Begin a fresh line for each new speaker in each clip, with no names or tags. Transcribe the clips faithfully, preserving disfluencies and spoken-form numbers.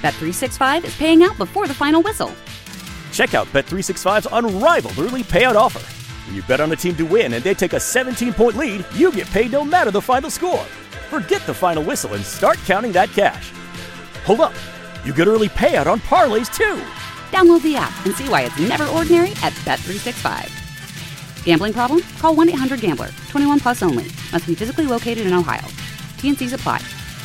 Bet three sixty-five is paying out before the final whistle.
Check out Bet three sixty-five's unrivaled early payout offer. When you bet on a team to win and they take a seventeen-point lead, you get paid no matter the final score. Forget the final whistle and start counting that cash. Hold up. You get early payout on parlays, too.
Download the app and see why it's never ordinary at Bet three sixty-five. Gambling problem? Call one eight hundred gambler. twenty-one plus only. Must be physically located in Ohio. T N Cs apply.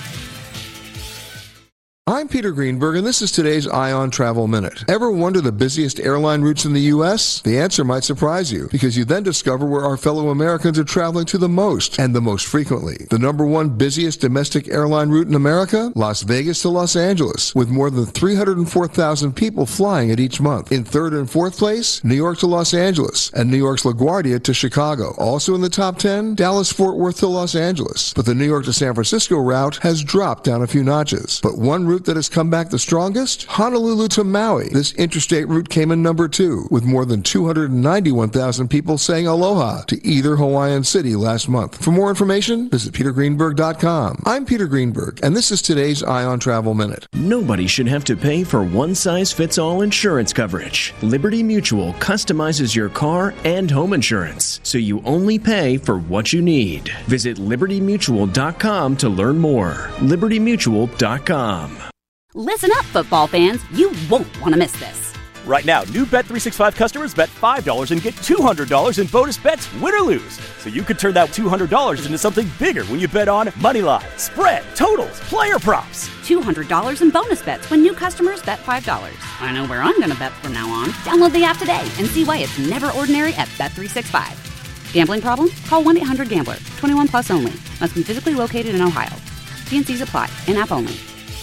I'm Peter Greenberg, and this is today's Ion Travel Minute. Ever wonder the busiest airline routes in the U S? The answer might surprise you, because you then discover where our fellow Americans are traveling to the most, and the most frequently. The number one busiest domestic airline route in America? Las Vegas to Los Angeles, with more than three hundred four thousand people flying it each month. In third and fourth place, New York to Los Angeles, and New York's LaGuardia to Chicago. Also in the top ten, Dallas-Fort Worth to Los Angeles. But the New York to San Francisco route has dropped down a few notches. But one route that has come back the strongest? Honolulu to Maui. This interstate route came in number two, with more than two hundred ninety-one thousand people saying aloha to either Hawaiian city last month. For more information, visit peter greenberg dot com. I'm Peter Greenberg, and this is today's Ion Travel Minute.
Nobody should have to pay for one-size-fits-all insurance coverage. Liberty Mutual customizes your car and home insurance, so you only pay for what you need. Visit liberty mutual dot com to learn more. liberty mutual dot com.
Listen up, football fans. You won't want to miss this.
Right now, new Bet three sixty-five customers bet five dollars and get two hundred dollars in bonus bets, win or lose. So you could turn that two hundred dollars into something bigger when you bet on money line, spread, totals, player props.
two hundred dollars in bonus bets when new customers bet five dollars. I know where I'm going to bet from now on. Download the app today and see why it's never ordinary at Bet three sixty-five. Gambling problem? Call one eight hundred gambler. twenty-one plus only. Must be physically located in Ohio. T N Cs apply. In-app only.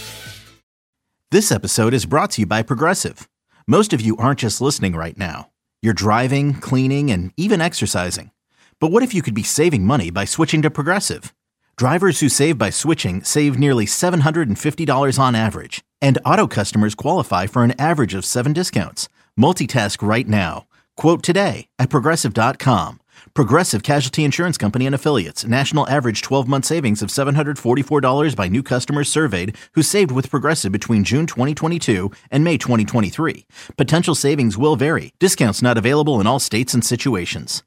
This episode is brought to you by Progressive. Most of you aren't just listening right now. You're driving, cleaning, and even exercising. But what if you could be saving money by switching to Progressive? Drivers who save by switching save nearly seven hundred fifty dollars on average. And auto customers qualify for an average of seven discounts. Multitask right now. Quote today at progressive dot com. Progressive Casualty Insurance Company and Affiliates. National average twelve-month savings of seven hundred forty-four dollars by new customers surveyed who saved with Progressive between June twenty twenty-two and May twenty twenty-three. Potential savings will vary. Discounts not available in all states and situations.